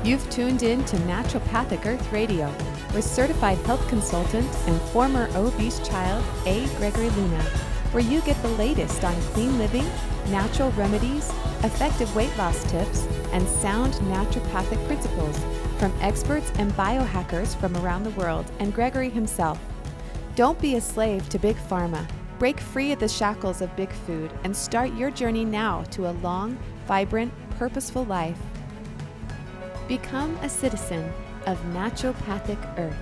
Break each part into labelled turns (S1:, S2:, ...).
S1: You've tuned in to Naturopathic Earth Radio with certified health consultant and former obese child A. Gregory Luna, where you get the latest on clean living, natural remedies, effective weight loss tips, and sound naturopathic principles from experts and biohackers from around the world and Gregory himself. Don't be a slave to Big Pharma. Break free of the shackles of big food and start your journey now to a long, vibrant, purposeful life. Become a citizen of Naturopathic Earth.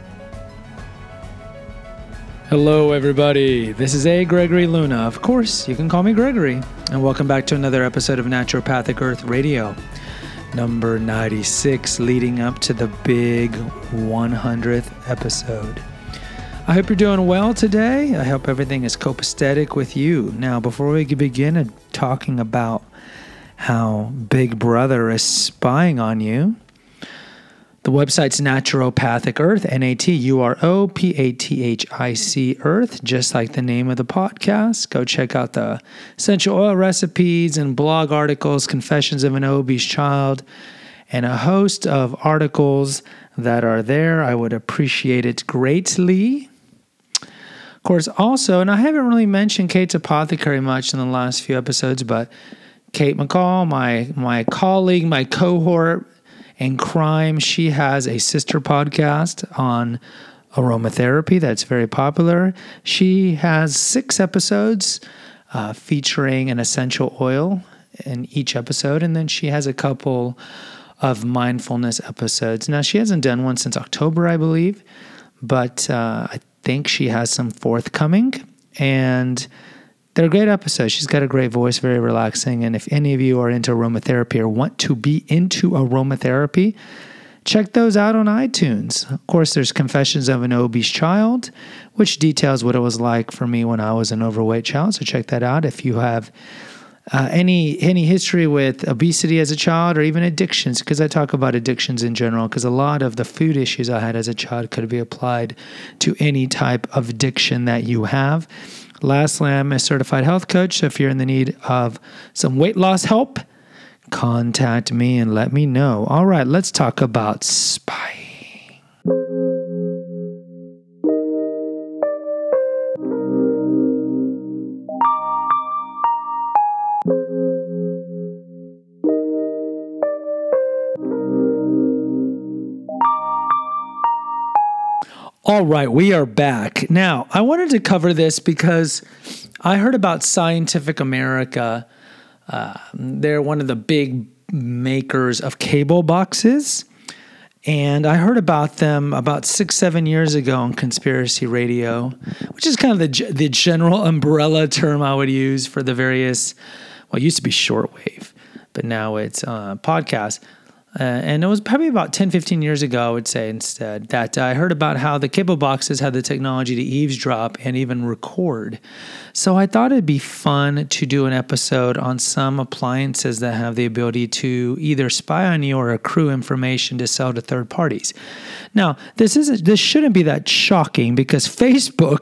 S2: Hello, everybody. This is A. Gregory Luna. Of course, you can call me Gregory. And welcome back to another episode of Naturopathic Earth Radio, number 96, leading up to the big 100th episode. I hope you're doing well today. I hope everything is copacetic with you. Now, before we begin talking about how Big Brother is spying on you, the website's Naturopathic Earth, Naturopathic Earth, just like the name of the podcast. Go check out the essential oil recipes and blog articles, Confessions of an Obese Child, and a host of articles that are there. I would appreciate it greatly. Of course, also, and I haven't really mentioned Kate's Apothecary much in the last few episodes, but Kate McCall, my colleague, my cohort in crime, she has a sister podcast on aromatherapy that's very popular. She has 6 episodes featuring an essential oil in each episode, and then she has a couple of mindfulness episodes. Now, she hasn't done one since October, I believe, but I think she has some forthcoming, and they're great episodes. She's got a great voice, very relaxing. And if any of you are into aromatherapy or want to be into aromatherapy, check those out on iTunes. Of course, there's Confessions of an Obese Child, which details what it was like for me when I was an overweight child. So check that out. If you have any history with obesity as a child or even addictions, because I talk about addictions in general, because a lot of the food issues I had as a child could be applied to any type of addiction that you have. Lastly, I'm a certified health coach, so if you're in the need of some weight loss help, contact me and let me know. All right, let's talk about spying. All right, we are back. Now, I wanted to cover this because I heard about Scientific America. They're one of the big makers of cable boxes. And I heard about them about 6-7 years ago on Conspiracy Radio, which is kind of the general umbrella term I would use for the various, well, it used to be shortwave, but now it's podcasts. And it was probably about 10, 15 years ago, I would say instead, that I heard about how the cable boxes had the technology to eavesdrop and even record. So I thought it'd be fun to do an episode on some appliances that have the ability to either spy on you or accrue information to sell to third parties. Now, this shouldn't be that shocking because Facebook,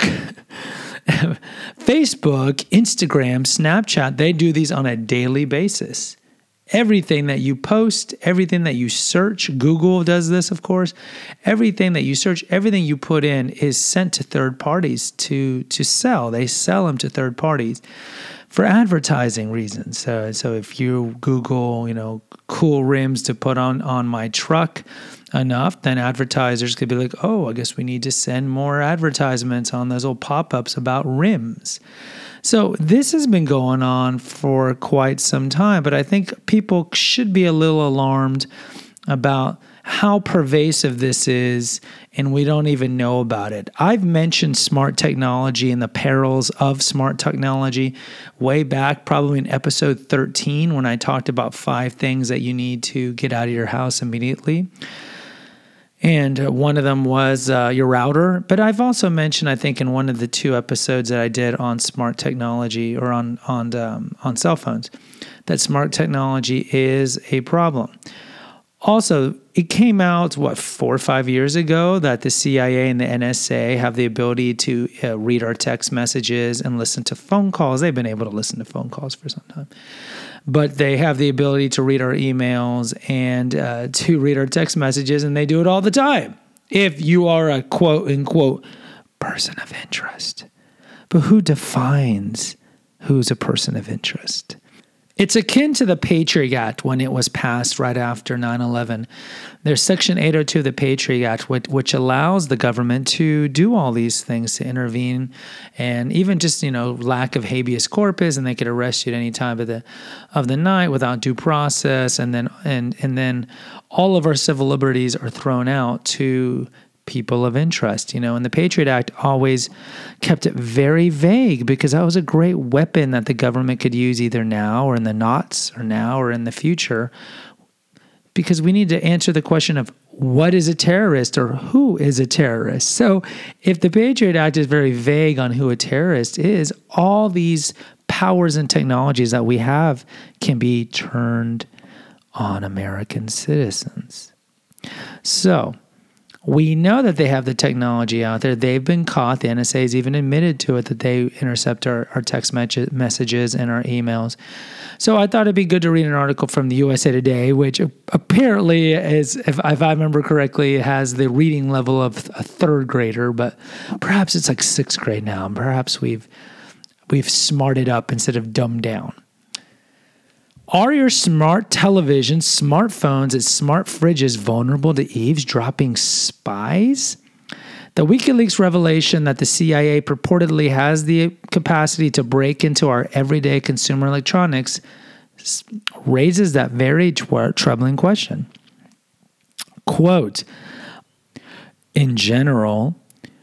S2: Instagram, Snapchat, they do these on a daily basis. Everything that you post, everything that you search, Google does this, of course, everything that you search, everything you put in is sent to third parties to sell. They sell them to third parties for advertising reasons. So if you Google, cool rims to put on my truck enough, then advertisers could be like, oh, I guess we need to send more advertisements on those little pop-ups about rims. So this has been going on for quite some time, but I think people should be a little alarmed about how pervasive this is, and we don't even know about it. I've mentioned smart technology and the perils of smart technology way back, probably in episode 13, when I talked about 5 things that you need to get out of your house immediately. And one of them was your router. But I've also mentioned, I think, in one of the 2 episodes that I did on smart technology or on cell phones, that smart technology is a problem. Also, it came out, 4 or 5 years ago that the CIA and the NSA have the ability to read our text messages and listen to phone calls. They've been able to listen to phone calls for some time. But they have the ability to read our emails and to read our text messages, and they do it all the time. If you are a quote-unquote person of interest. But who defines who's a person of interest? It's akin to the Patriot Act when it was passed right after 9/11. There's Section 802 of the Patriot Act, which allows the government to do all these things, to intervene, and even just lack of habeas corpus, and they could arrest you at any time of the night without due process, and then all of our civil liberties are thrown out to people of interest, and the Patriot Act always kept it very vague because that was a great weapon that the government could use either now or in the noughts or now or in the future, because we need to answer the question of what is a terrorist or who is a terrorist. So if the Patriot Act is very vague on who a terrorist is, all these powers and technologies that we have can be turned on American citizens. So we know that they have the technology out there. They've been caught. The NSA has even admitted to it that they intercept our text messages and our emails. So I thought it'd be good to read an article from the USA Today, which apparently is, if I remember correctly, it has the reading level of a third grader, but perhaps it's like sixth grade now. And perhaps we've smarted up instead of dumbed down. Are your smart televisions, smartphones, and smart fridges vulnerable to eavesdropping spies? The WikiLeaks revelation that the CIA purportedly has the capacity to break into our everyday consumer electronics raises that very troubling question. Quote, in general,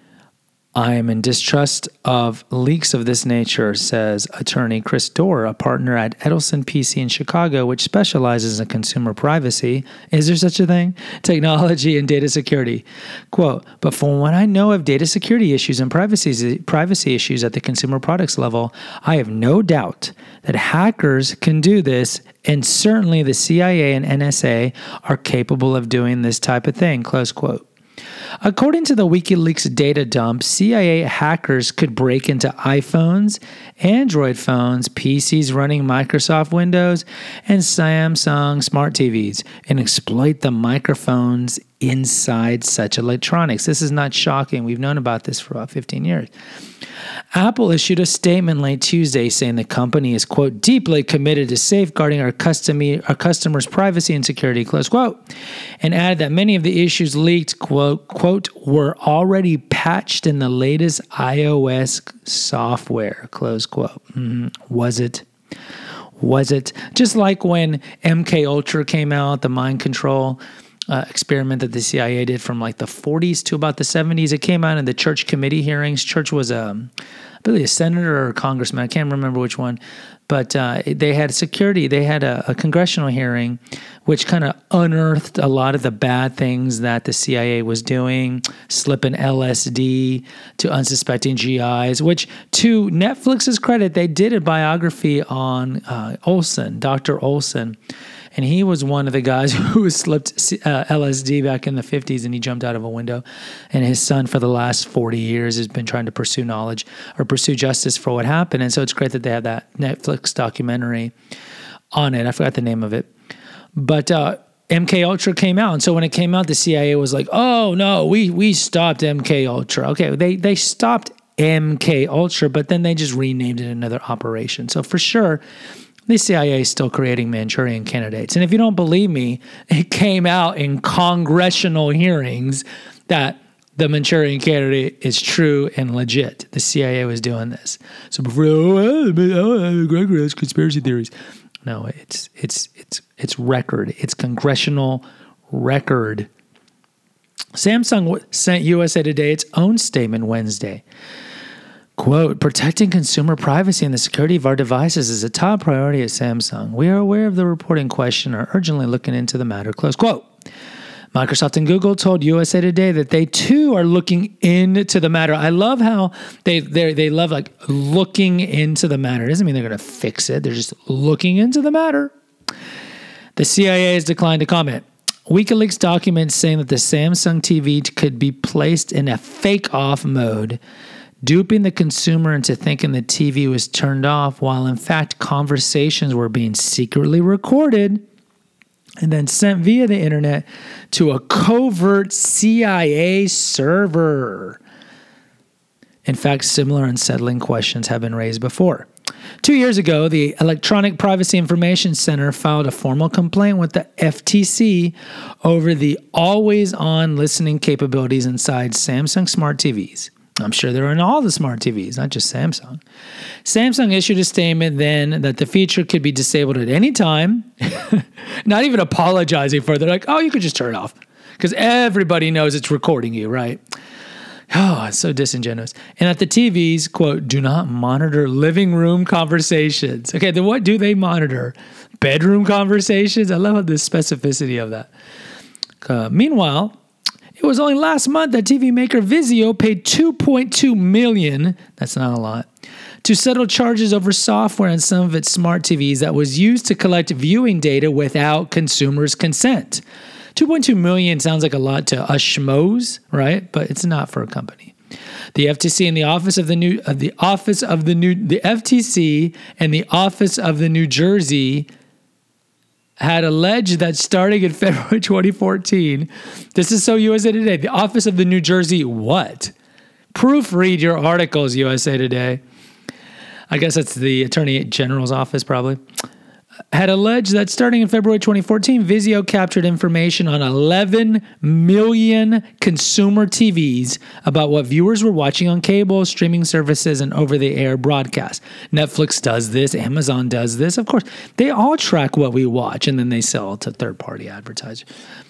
S2: I am in distrust of leaks of this nature, says attorney Chris Dorr, a partner at Edelson PC in Chicago, which specializes in consumer privacy. Is there such a thing? Technology and data security. Quote, but from what I know of data security issues and privacy issues at the consumer products level, I have no doubt that hackers can do this, and certainly the CIA and NSA are capable of doing this type of thing, close quote. According to the WikiLeaks data dump, CIA hackers could break into iPhones, Android phones, PCs running Microsoft Windows, and Samsung smart TVs and exploit the microphones inside such electronics. This is not shocking. We've known about this for about 15 years. Apple issued a statement late Tuesday saying the company is, quote, deeply committed to safeguarding our customers' privacy and security, close quote, and added that many of the issues leaked, quote, were already patched in the latest iOS software, close quote. Was it? Just like when MKUltra came out, the mind control experiment that the CIA did from like the 40s to about the 70s. It came out in the Church committee hearings. Church was I believe a senator or a congressman. I can't remember which one. But they had security. They had a congressional hearing which kind of unearthed a lot of the bad things that the CIA was doing, slipping LSD to unsuspecting GIs, which to Netflix's credit, they did a biography on Olson, Dr. Olson. And he was one of the guys who slipped LSD back in the 50s, and he jumped out of a window. And his son, for the last 40 years, has been trying to pursue knowledge or pursue justice for what happened. And so it's great that they have that Netflix documentary on it. I forgot the name of it. But MKUltra came out. And so when it came out, the CIA was like, oh, no, we stopped MKUltra. Okay, they stopped MKUltra, but then they just renamed it another operation. So for sure, the CIA is still creating Manchurian candidates. And if you don't believe me, it came out in congressional hearings that the Manchurian candidate is true and legit. The CIA was doing this. So before, Gregory has conspiracy theories. No, it's record. It's congressional record. Samsung sent USA Today its own statement Wednesday. Quote, protecting consumer privacy and the security of our devices is a top priority at Samsung. We are aware of the report in question and are urgently looking into the matter, close quote. Microsoft and Google told USA Today that they too are looking into the matter. I love how they love like looking into the matter. It doesn't mean they're going to fix it. They're just looking into the matter. The CIA has declined to comment. WikiLeaks documents saying that the Samsung TV could be placed in a fake off mode, duping the consumer into thinking the TV was turned off while in fact conversations were being secretly recorded and then sent via the internet to a covert CIA server. In fact, similar unsettling questions have been raised before. 2 years ago, the Electronic Privacy Information Center filed a formal complaint with the FTC over the always-on listening capabilities inside Samsung smart TVs. I'm sure they're in all the smart TVs, not just Samsung. Samsung issued a statement then that the feature could be disabled at any time, not even apologizing for it. They're like, oh, you could just turn it off because everybody knows it's recording you, right? Oh, it's so disingenuous. And that the TVs, quote, do not monitor living room conversations. Okay, then what do they monitor? Bedroom conversations? I love the specificity of that. Meanwhile, it was only last month that TV maker Vizio paid $2.2 million, that's not a lot, to settle charges over software on some of its smart TVs that was used to collect viewing data without consumers' consent. $2.2 million sounds like a lot to us schmoes, right? But it's not for a company. The FTC and the Office of the FTC and the Office of the New Jersey had alleged that starting in February 2014, this is so USA Today, the Office of the New Jersey what? Proofread your articles, USA Today. I guess that's the Attorney General's office probably. Had alleged that starting in February 2014, Vizio captured information on 11 million consumer TVs about what viewers were watching on cable, streaming services, and over-the-air broadcast. Netflix does this. Amazon does this. Of course, they all track what we watch, and then they sell it to third-party advertisers.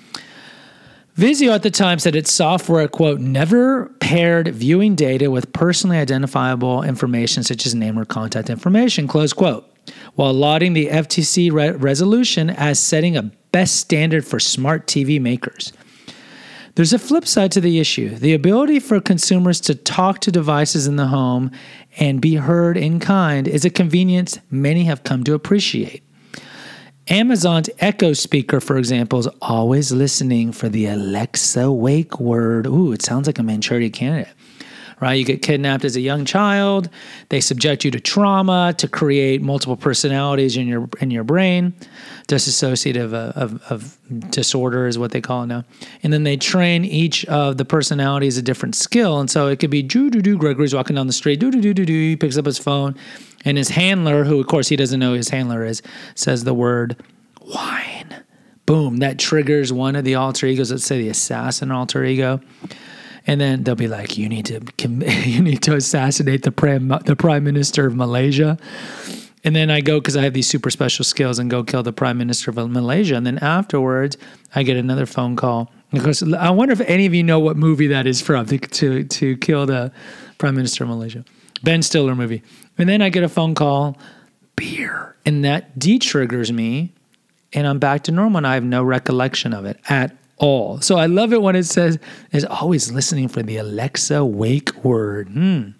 S2: Vizio at the time said its software, quote, never paired viewing data with personally identifiable information such as name or contact information, close quote, while lauding the FTC resolution as setting a best standard for smart TV makers. There's a flip side to the issue. The ability for consumers to talk to devices in the home and be heard in kind is a convenience many have come to appreciate. Amazon's Echo speaker, for example, is always listening for the Alexa wake word. Ooh, it sounds like a Manchurian candidate. Right? You get kidnapped as a young child. They subject you to trauma to create multiple personalities in your brain. Dissociative of disorder is what they call it now. And then they train each of the personalities a different skill. And so it could be do-do-do. Gregory's walking down the street. Do-do-do-do-do. He picks up his phone. And his handler, who of course he doesn't know who his handler is, says the word wine. Boom. That triggers one of the alter egos. Let's say the assassin alter ego. And then they'll be like, you need to assassinate the prime minister of Malaysia. And then I go, because I have these super special skills, and go kill the prime minister of Malaysia. And then afterwards, I get another phone call. Because I wonder if any of you know what movie that is from, to kill the prime minister of Malaysia. Ben Stiller movie. And then I get a phone call, beer. And that de-triggers me, and I'm back to normal, and I have no recollection of it at all. So I love it when it says, is always listening for the Alexa wake word.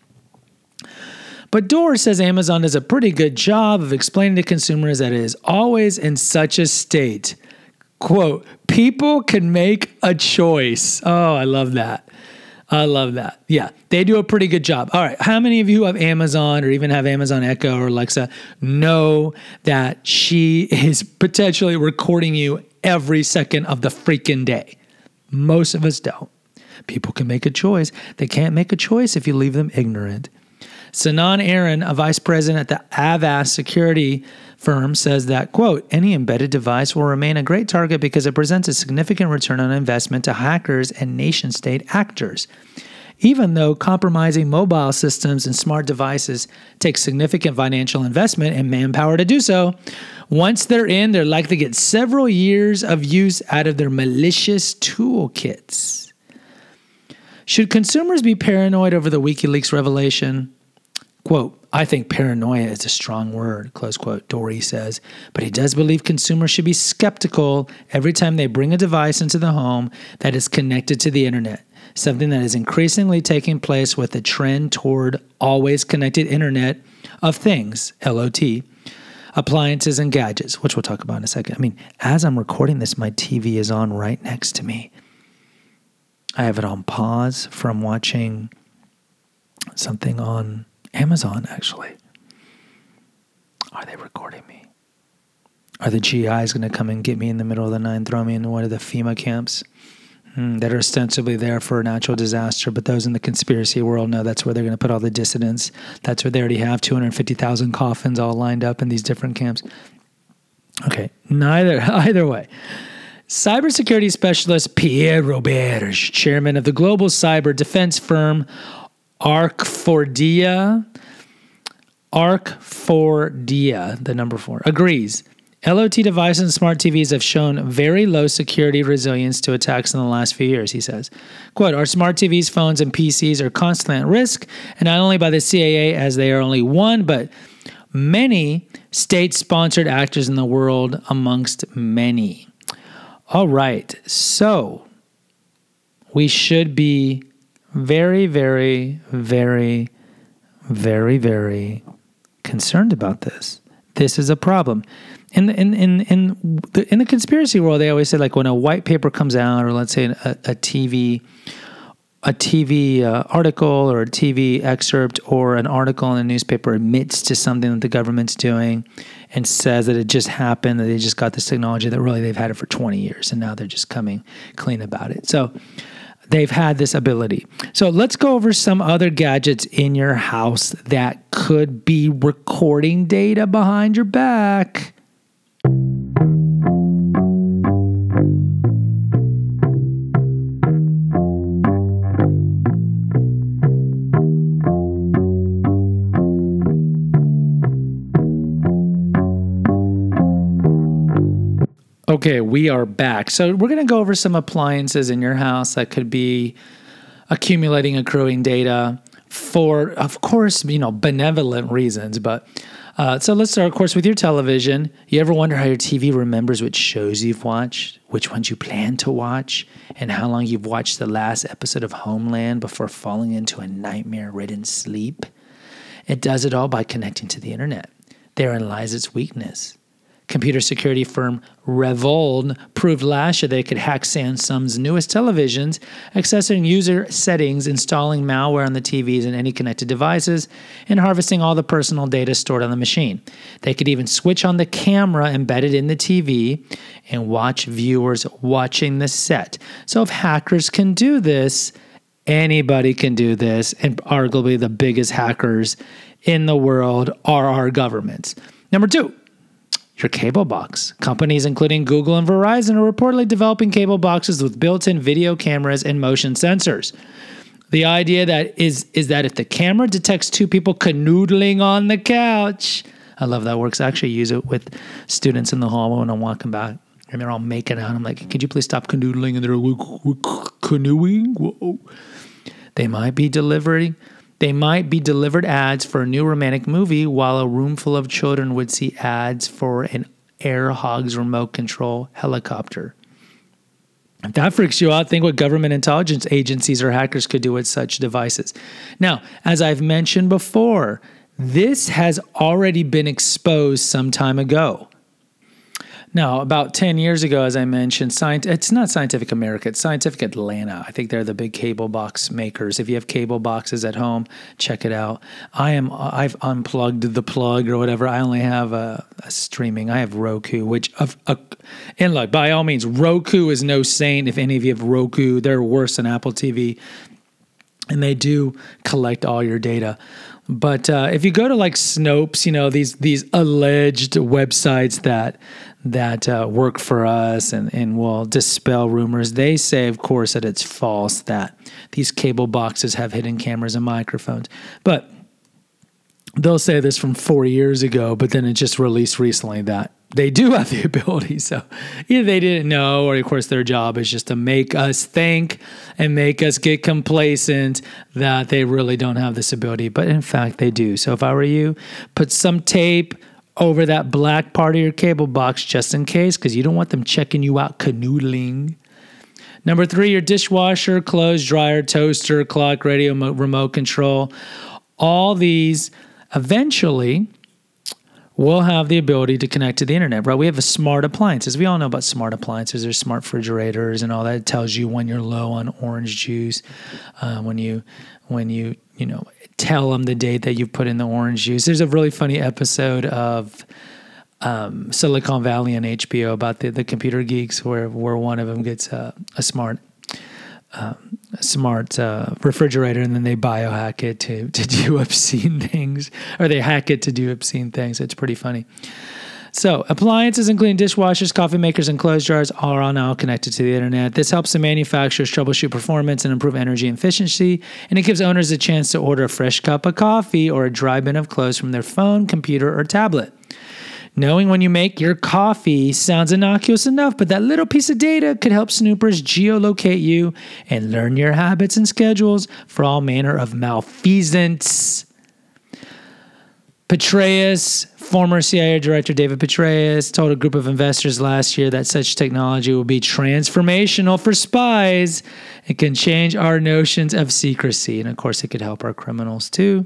S2: But Dorr says Amazon does a pretty good job of explaining to consumers that it is always in such a state. Quote, people can make a choice. Oh, I love that. I love that. Yeah, they do a pretty good job. All right, how many of you who have Amazon or even have Amazon Echo or Alexa know that she is potentially recording you every second of the freaking day? Most of us don't. People can make a choice. They can't make a choice if you leave them ignorant. Sanan Aaron, a vice president at the Avast security firm, says that, quote, any embedded device will remain a great target because it presents a significant return on investment to hackers and nation-state actors. Even though compromising mobile systems and smart devices takes significant financial investment and manpower to do so, once they're in, they're likely to get several years of use out of their malicious toolkits. Should consumers be paranoid over the WikiLeaks revelation? Quote, I think paranoia is a strong word, close quote, Dory says, but he does believe consumers should be skeptical every time they bring a device into the home that is connected to the internet, something that is increasingly taking place with the trend toward always connected Internet of Things, LOT. appliances and gadgets, which we'll talk about in a second. I mean, as I'm recording this, my TV is on right next to me. I have it on pause from watching something on Amazon, actually. Are they recording me? Are the GIs going to come and get me in the middle of the night and throw me in one of the FEMA camps that are ostensibly there for a natural disaster? But those in the conspiracy world know that's where they're going to put all the dissidents. That's where they already have 250,000 coffins all lined up in these different camps. Okay, either way. Cybersecurity specialist Pierre Roberge, chairman of the global cyber defense firm Arc4dia, the number 4, agrees. LOT devices and smart TVs have shown very low security resilience to attacks in the last few years, he says. Quote, our smart TVs, phones, and PCs are constantly at risk, and not only by the CIA, as they are only one, but many state-sponsored actors in the world amongst many. All right, so we should be very, very, very, very, very concerned about this. This is a problem. In the conspiracy world, they always say, like, when a white paper comes out, or let's say a TV article or a TV excerpt or an article in a newspaper admits to something that the government's doing and says that it just happened, that they just got this technology, that really they've had it for 20 years and now they're just coming clean about it. So they've had this ability. So let's go over some other gadgets in your house that could be recording data behind your back. Okay, we are back. So we're going to go over some appliances in your house that could be accruing data for, of course, benevolent reasons. But so let's start, of course, with your television. You ever wonder how your TV remembers which shows you've watched, which ones you plan to watch, and how long you've watched the last episode of Homeland before falling into a nightmare-ridden sleep? It does it all by connecting to the internet. Therein lies its weakness. Computer security firm Revolt proved last year they could hack Samsung's newest televisions, accessing user settings, installing malware on the TVs and any connected devices, and harvesting all the personal data stored on the machine. They could even switch on the camera embedded in the TV and watch viewers watching the set. So if hackers can do this, anybody can do this, and arguably the biggest hackers in the world are our governments. Number 2. Your cable box. Companies including Google and Verizon are reportedly developing cable boxes with built-in video cameras and motion sensors. The idea is that if the camera detects two people canoodling on the couch, I love that works. I actually use it with students in the hall when I'm walking back and they're all making out. I'm like, could you please stop canoodling? And they're like, canoeing? Whoa. They might be delivered ads for a new romantic movie while a room full of children would see ads for an Air Hogs remote control helicopter. If that freaks you out, think what government intelligence agencies or hackers could do with such devices. Now, as I've mentioned before, this has already been exposed some time ago. Now, about 10 years ago, as I mentioned, it's not Scientific America, it's Scientific Atlanta. I think they're the big cable box makers. If you have cable boxes at home, check it out. I've unplugged the plug or whatever. I only have a streaming. I have Roku, and look, by all means, Roku is no saint. If any of you have Roku, they're worse than Apple TV. And they do collect all your data. But if you go to like Snopes, these alleged websites that work for us and will dispel rumors, they say, of course, that it's false, that these cable boxes have hidden cameras and microphones. But they'll say this from 4 years ago, but then it just released recently that they do have the ability. So either they didn't know, or of course their job is just to make us think and make us get complacent that they really don't have this ability. But in fact, they do. So if I were you, put some tape over that black part of your cable box just in case, because you don't want them checking you out canoodling. Number 3, your dishwasher, clothes dryer, toaster, clock, radio, remote control. All these eventually will have the ability to connect to the internet, right? We have smart appliances. We all know about smart appliances. There's smart refrigerators and all that. It tells you when you're low on orange juice, when you tell them the date that you put in the orange juice. There's a really funny episode of Silicon Valley on HBO about the computer geeks where one of them gets a smart refrigerator, and then they biohack it to do obscene things, or they hack it to do obscene things. It's pretty funny. So appliances, including dishwashers, coffee makers, and clothes jars, are all now connected to the internet. This helps the manufacturers troubleshoot performance and improve energy efficiency, and it gives owners a chance to order a fresh cup of coffee or a dry bin of clothes from their phone, computer, or tablet. Knowing when you make your coffee sounds innocuous enough, but that little piece of data could help snoopers geolocate you and learn your habits and schedules for all manner of malfeasance. Petraeus, former CIA Director David Petraeus, told a group of investors last year that such technology will be transformational for spies. It can change our notions of secrecy. And of course, it could help our criminals too.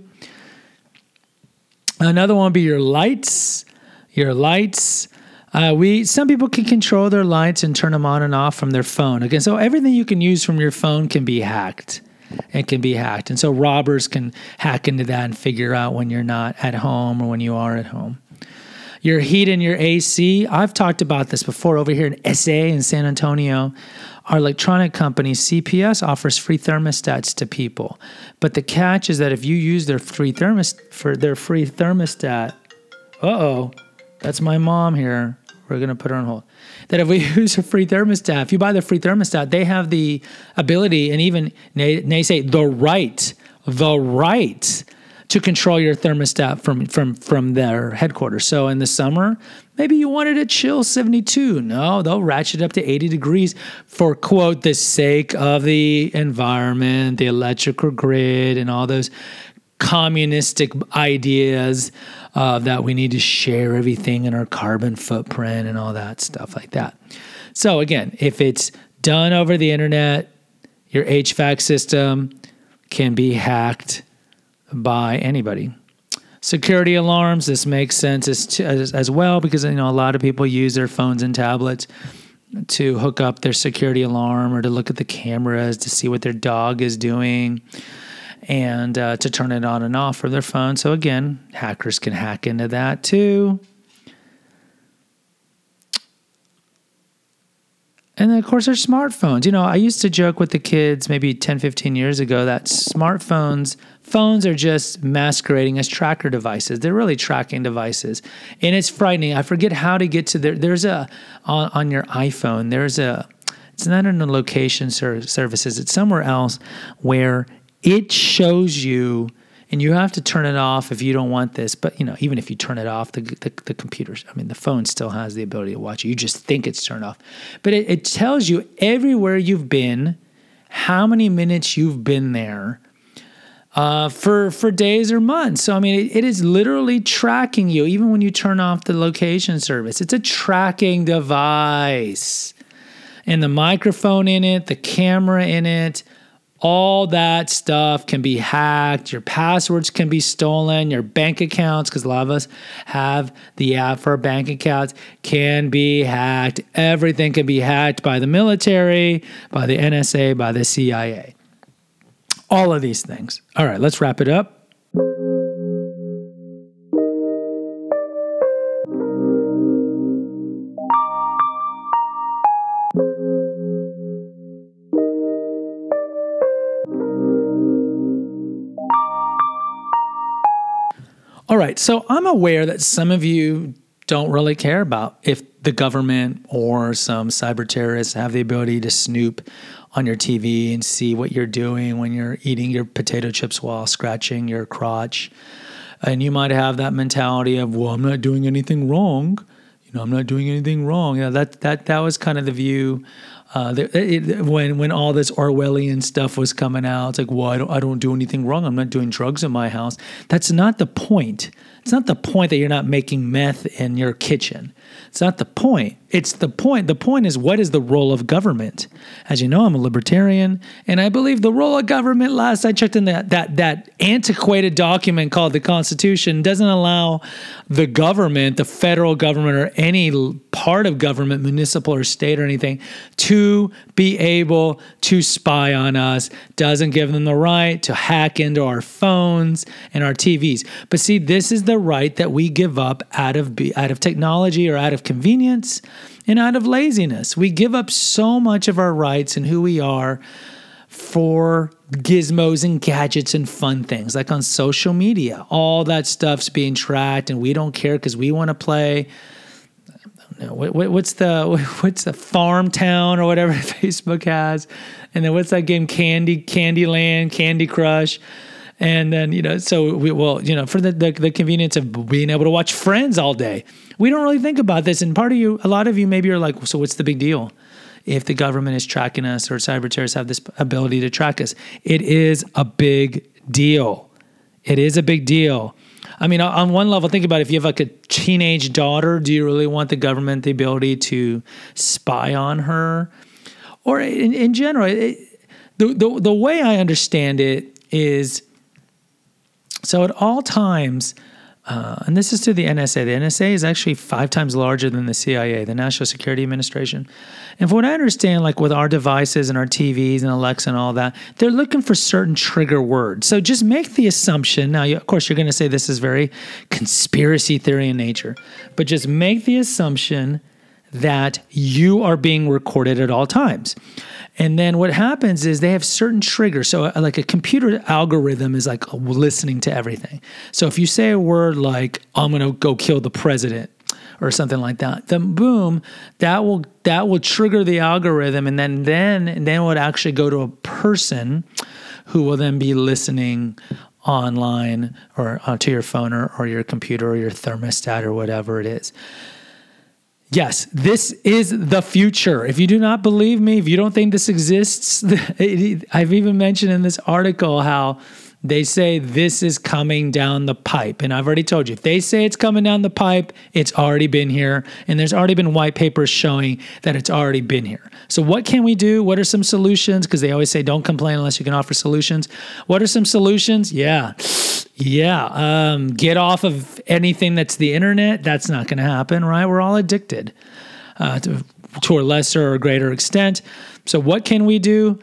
S2: Another one would be your lights. Some people can control their lights and turn them on and off from their phone. Again, so everything you can use from your phone can be hacked. It can be hacked. And so robbers can hack into that and figure out when you're not at home or when you are at home. Your heat and your AC. I've talked about this before over here in SA in San Antonio. Our electronic company, CPS, offers free thermostats to people. But the catch is that if you use their free thermostat, that's my mom here. We're going to put her on hold. That if we use a free thermostat, if you buy the free thermostat, they have the ability and even, they say, the right to control your thermostat from their headquarters. So in the summer, maybe you wanted it chill 72. No, they'll ratchet up to 80 degrees for, quote, the sake of the environment, the electrical grid, and all those communistic ideas that we need to share everything in our carbon footprint and all that stuff like that. So again, if it's done over the internet, your HVAC system can be hacked by anybody. Security alarms, this makes sense as well because a lot of people use their phones and tablets to hook up their security alarm or to look at the cameras to see what their dog is doing, and to turn it on and off from their phone. So again, hackers can hack into that too. And then, of course, there's smartphones. I used to joke with the kids maybe 10, 15 years ago that phones are just masquerading as tracker devices. They're really tracking devices. And it's frightening. I forget how to get to there's on your iPhone, it's not in the location services. It's somewhere else where it shows you, and you have to turn it off if you don't want this. But, even if you turn it off, the computers, the phone still has the ability to watch it. You just think it's turned off. But it tells you everywhere you've been, how many minutes you've been there for days or months. So, it is literally tracking you, even when you turn off the location service. It's a tracking device. And the microphone in it, the camera in it, all that stuff can be hacked. Your passwords can be stolen. Your bank accounts, because a lot of us have the app for our bank accounts, can be hacked. Everything can be hacked by the military, by the NSA, by the CIA. All of these things. All right, let's wrap it up. All right, so I'm aware that some of you don't really care about if the government or some cyber terrorists have the ability to snoop on your TV and see what you're doing when you're eating your potato chips while scratching your crotch. And you might have that mentality of, well, I'm not doing anything wrong. I'm not doing anything wrong. That was kind of the view when all this Orwellian stuff was coming out. It's like, well, I don't do anything wrong. I'm not doing drugs in my house. That's not the point. It's not the point that you're not making meth in your kitchen. It's not the point. It's the point. The point is, what is the role of government? As you know, I'm a libertarian, and I believe the role of government, last I checked in that antiquated document called the Constitution, doesn't allow the government, the federal government, or any part of government, municipal or state or anything, to be able to spy on us, doesn't give them the right to hack into our phones and our TVs. But see, this is the right that we give up out of technology or out of convenience and out of laziness. We give up so much of our rights and who we are for gizmos and gadgets and fun things, like on social media. All that stuff's being tracked, and we don't care because we want to play. What's the Farm Town or whatever Facebook has, and then what's that game? Candyland, Candy Crush. And then, so for the convenience of being able to watch Friends all day. We don't really think about this. And a lot of you maybe are like, so what's the big deal if the government is tracking us or cyber terrorists have this ability to track us? It is a big deal. It is a big deal. I mean, on one level, think about it. If you have like a teenage daughter, do you really want the government the ability to spy on her? Or in general, the way I understand it is, so at all times, and this is to the NSA. The NSA is actually 5 times larger than the CIA, the National Security Administration. And from what I understand, like with our devices and our TVs and Alexa and all that, they're looking for certain trigger words. So just make the assumption. Now, of course, you're going to say this is very conspiracy theory in nature, but just make the assumption that you are being recorded at all times. And then what happens is they have certain triggers. So like a computer algorithm is like listening to everything. So if you say a word like, I'm going to go kill the president or something like that, then boom, that will trigger the algorithm. And then it would actually go to a person who will then be listening online or to your phone or your computer or your thermostat or whatever it is. Yes, this is the future. If you do not believe me, if you don't think this exists, I've even mentioned in this article how they say this is coming down the pipe. And I've already told you, if they say it's coming down the pipe, it's already been here. And there's already been white papers showing that it's already been here. So what can we do? What are some solutions? Because they always say don't complain unless you can offer solutions. What are some solutions? Yeah. Get off of anything that's the internet. That's not going to happen, right? We're all addicted to a lesser or greater extent. So what can we do?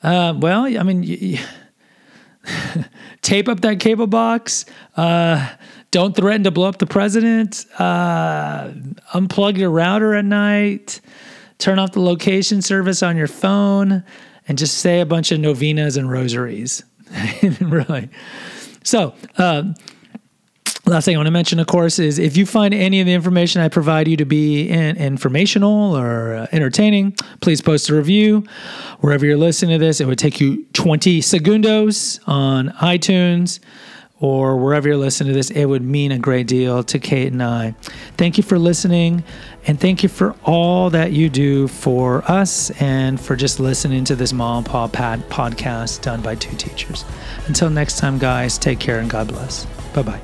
S2: Tape up that cable box. Don't threaten to blow up the president. Unplug your router at night. Turn off the location service on your phone and just say a bunch of novenas and rosaries. Really. So, last thing I want to mention, of course, is if you find any of the information I provide you to be informational or entertaining, please post a review. Wherever you're listening to this, it would take you 20 segundos on iTunes or wherever you're listening to this. It would mean a great deal to Kate and I. Thank you for listening, and thank you for all that you do for us and for just listening to this Mom and Pop podcast done by 2 teachers. Until next time, guys, take care and God bless. Bye-bye.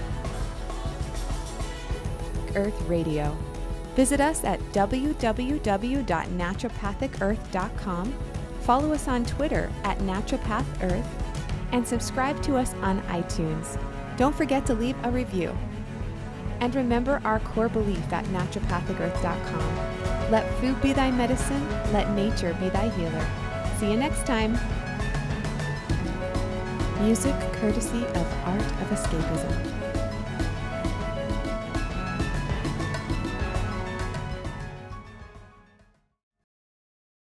S1: Earth Radio. Visit us at www.naturopathicearth.com. Follow us on Twitter at naturopathearth and subscribe to us on iTunes. Don't forget to leave a review. And remember our core belief at naturopathicearth.com. Let food be thy medicine, let nature be thy healer. See you next time. Music courtesy of Art of Escapism.